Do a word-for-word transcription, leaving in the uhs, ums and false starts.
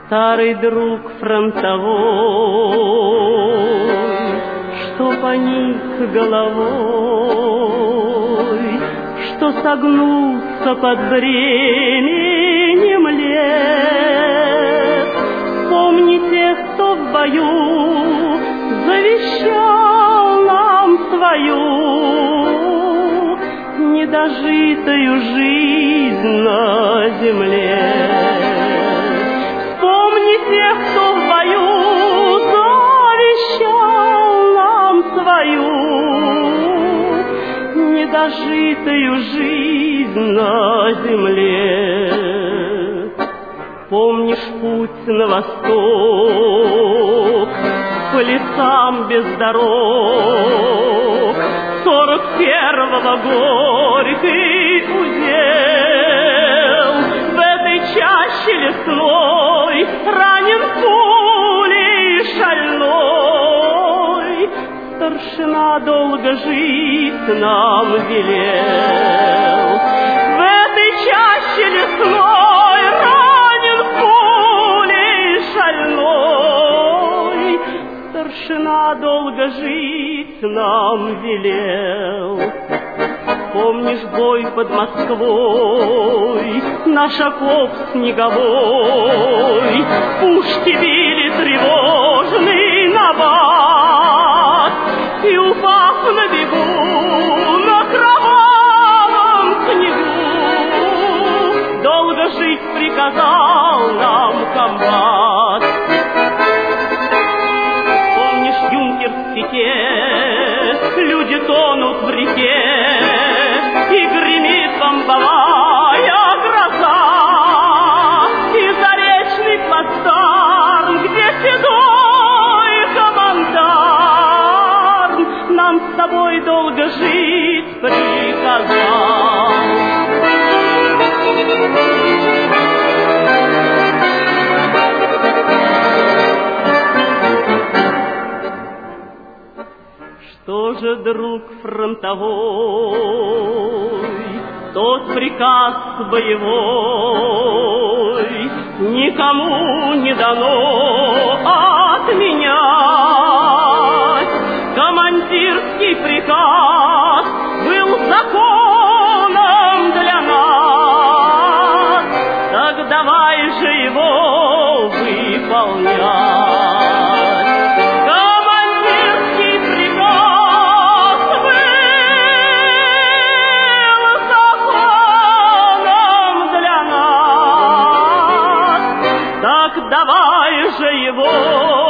старый друг фронтовой, что поник головой, что согнулся под бременем лет. Помни тех, кто в бою завещал нам свою недожитую жизнь на земле. Вспомни тех, кто в бою завещал нам свою недожитую жизнь на земле. Помнишь путь на восток по лесам без дорог сорок первого горький удел? В этой чаще лесной ранен пулей шальной старшина долго жить нам велел. В этой чаще лесной ранен пулей шальной старшина долго жить нам велел. Помнишь бой под Москвой, наш окоп снеговой, пушки били тревожный набат, и, упав на бегу на кровавом снегу, долго жить приказал нам комбат. Помнишь юнкерский пикет, люди тонут в реке, и гремит бомбовая гроза, и заречный плацдарм, где седой командарм нам с тобой долго жить приказал. Что же, друг фронтовой, тот приказ боевой никому не дано отменять. Командирский приказ был законом для нас, так давай же его выполнять. Давай же его